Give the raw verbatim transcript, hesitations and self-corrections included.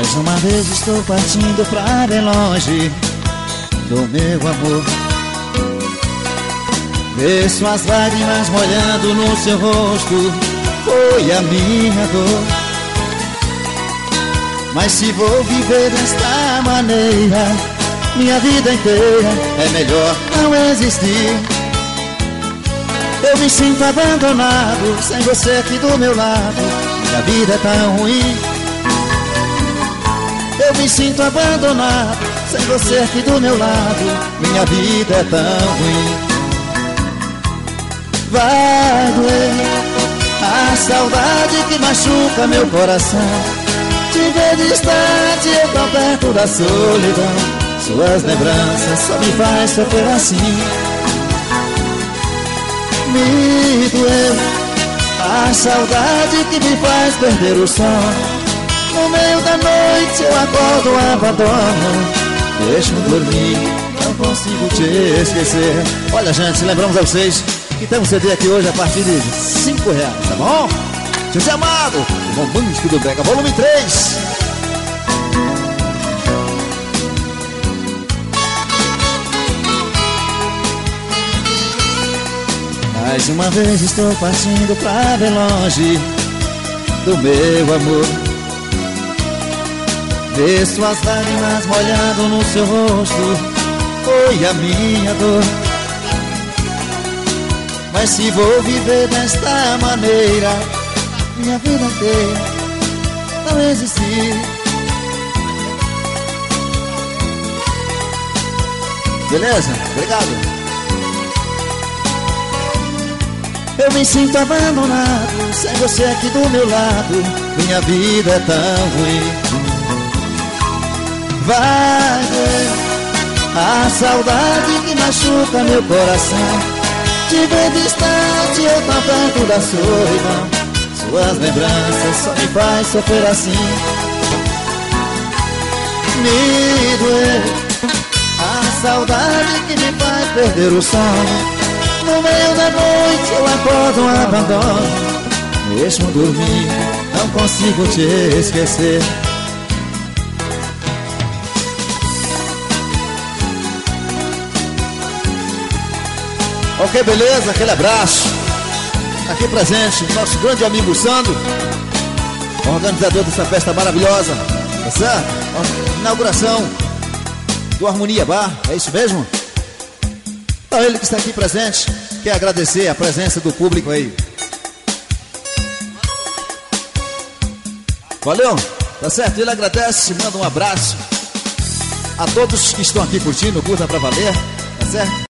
Mais uma vez estou partindo pra bem longe do meu amor. Ver suas lágrimas molhando no seu rosto foi a minha dor. Mas se vou viver desta maneira, minha vida inteira é melhor não existir. Eu me sinto abandonado, sem você aqui do meu lado, minha vida é tão ruim. Eu me sinto abandonado, sem você aqui do meu lado, minha vida é tão ruim. Vai doer a saudade que machuca meu coração, te ver distante, eu tão perto da solidão. Suas lembranças só me faz sofrer assim. Me doeu a saudade que me faz perder o sono. No meio da noite eu acordo, abandono, deixo-me dormir, não consigo te esquecer. Olha, gente, lembramos a vocês que temos C D aqui hoje a partir de cinco reais, tá bom? José Amado, o romântico do Brega, volume três. Mais uma vez estou partindo pra bem longe do meu amor. Ver suas lágrimas molhando no seu rosto foi a minha dor. Mas se vou viver desta maneira, minha vida inteira não existir. Beleza? Obrigado. Eu me sinto abandonado, sem você aqui do meu lado, minha vida é tão ruim. Vai ver a saudade que machuca meu coração, te ver distante, eu tão perto da solidão. Suas lembranças só me faz sofrer assim. Me doer a saudade que me faz perder o sono. No meio da noite eu acordo, abandono, deixo-me dormir, não consigo te esquecer. Ok, beleza? Aquele abraço. Aqui presente, nosso grande amigo Sandro, organizador dessa festa maravilhosa, tá certo? Inauguração do Harmonia Bar, é isso mesmo? Então ele que está aqui presente, quer agradecer a presença do público aí. Valeu, tá certo? Ele agradece, manda um abraço a todos que estão aqui curtindo, curta pra valer, tá certo?